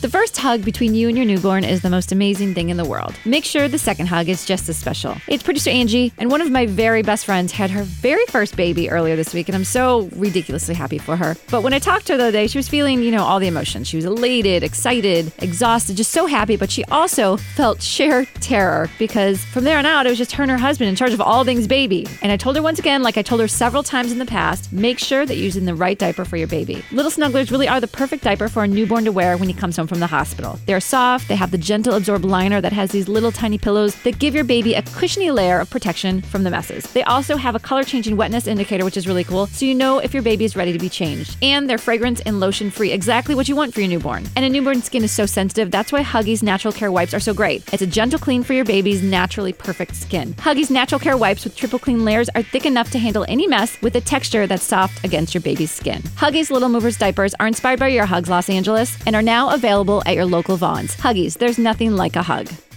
The first hug between you and your newborn is the most amazing thing in the world. Make sure the second hug is just as special. It's producer Angie, and one of my very best friends had her very first baby earlier this week, and I'm so ridiculously happy for her. But when I talked to her the other day, she was feeling, all the emotions. She was elated, excited, exhausted, just so happy, but she also felt sheer terror because from there on out, it was just her and her husband in charge of all things baby. And I told her once again, like I told her several times in the past, make sure that you're using the right diaper for your baby. Little Snugglers really are the perfect diaper for a newborn to wear when he comes home from the hospital. They're soft, they have the gentle absorb liner that has these little tiny pillows that give your baby a cushiony layer of protection from the messes. They also have a color-changing wetness indicator, which is really cool, so you know if your baby is ready to be changed. And they're fragrance and lotion-free, exactly what you want for your newborn. And a newborn skin is so sensitive, that's why Huggies Natural Care Wipes are so great. It's a gentle clean for your baby's naturally perfect skin. Huggies Natural Care Wipes with triple clean layers are thick enough to handle any mess with a texture that's soft against your baby's skin. Huggies Little Movers diapers are inspired by your Hugs Los Angeles and are now available at your local Vons. Huggies, there's nothing like a hug.